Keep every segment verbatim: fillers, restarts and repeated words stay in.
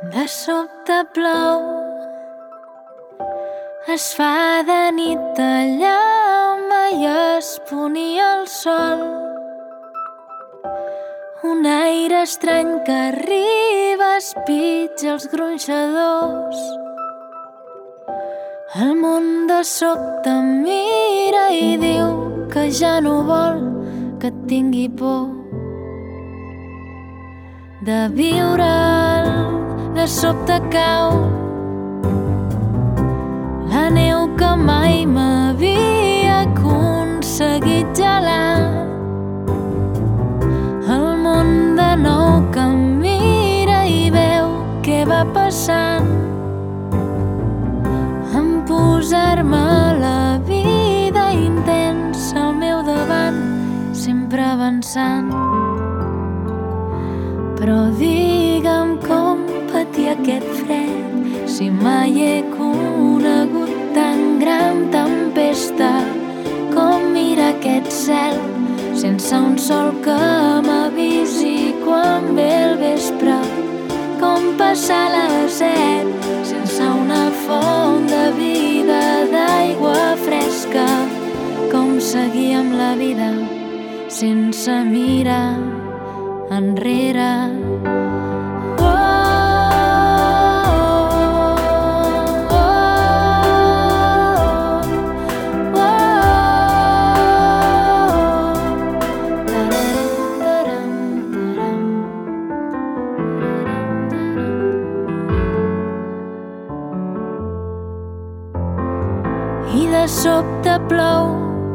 De sobte plou, es fa de nit allà on mai es ponia el sol. Un aire estrany que arriba, espitja els gronxadors. El món de sobte em mira i diu que ja no vol que tingui por de viure'l. De sobte cau la neu que mai m'havia aconseguit gelar. El món de nou que em mira i veu què va passant. En posar-me la vida intensa al meu davant, sempre avançant. Però digue'm com patir aquest fred, si mai he conegut tan gran tempesta. Com mirar aquest cel sense un sol que m'avisi quan ve el vespre. Com passar la set sense una font de vida, d'aigua fresca. Com seguir amb la vida sense mirar enrere. I de sobte plou,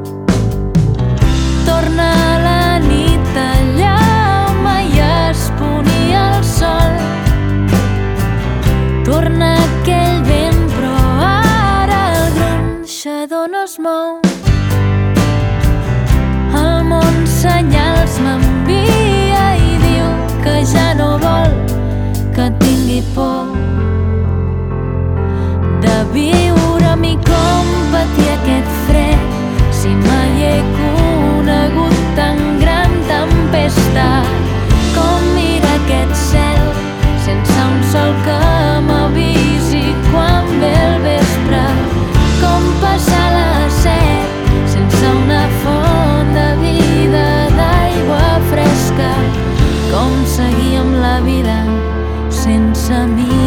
torna la nit allà on mai es ponia el sol. Torna aquell vent, però ara el gronxador no es mou. El món senyals m'envia i diu que ja no vol que tingui por de viure-m'hi. Com patir aquest fred, si mai he conegut tan gran tempesta. Com mirar aquest cel sense un sol que m'avisi quan ve el vespre. Com passar la set sense una font de vida, d'aigua fresca. Com seguir amb la vida sense mi.